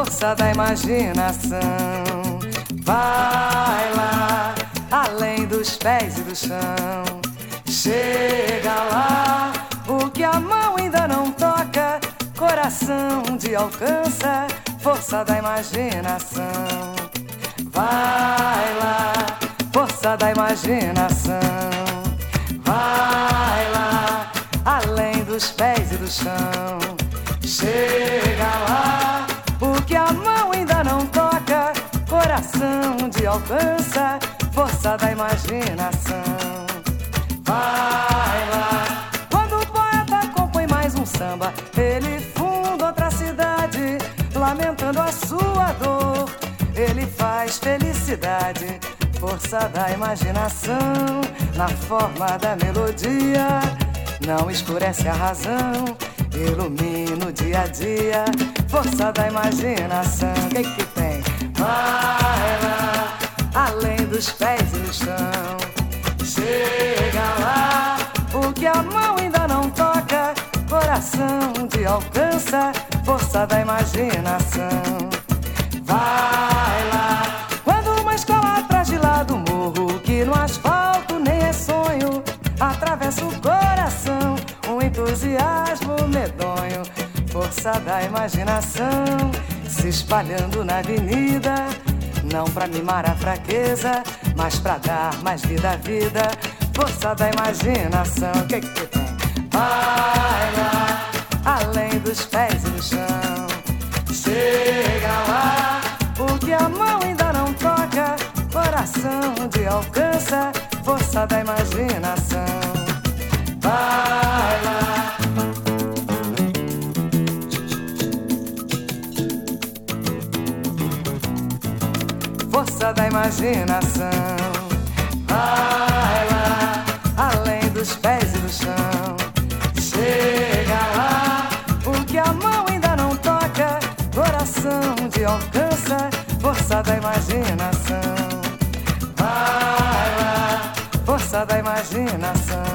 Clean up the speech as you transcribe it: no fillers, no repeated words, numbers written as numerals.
força da imaginação. Vai lá, além dos pés e do chão. Chega lá, o que a mão ainda não toca, coração de alcança, força da imaginação. Vai lá, força da imaginação. Vai lá, além dos pés e do chão. Chega lá, o que a mão ainda não toca, coração de alcança, força da imaginação. Vai lá, quando o poeta compõe mais um samba, ele funda outra cidade, lamentando a sua dor. Ele faz felicidade, força da imaginação, na forma da melodia. Não escurece a razão, ilumina o dia a dia, força da imaginação. O que tem? Vai lá, além dos pés e do chão. Chega lá, o que a mão ainda não toca, coração de alcança, força da imaginação. Vai lá, quando uma escola atrás de lá do morro, que no asfalto nem é sonho, atravessa o coração, um entusiasmo medonho, força da imaginação, se espalhando na avenida, não pra mimar a fraqueza, mas pra dar mais vida à vida, força da imaginação. O que tem? Vai lá, além dos pés e do chão. Chega lá, o que a mão ainda não toca, coração de alcança, força da imaginação. Vai lá, força da imaginação. Vai lá, além dos pés e do chão. Chega lá, o que a mão ainda não toca, coração de alcança, força da imaginação. Vai lá, força da imaginação.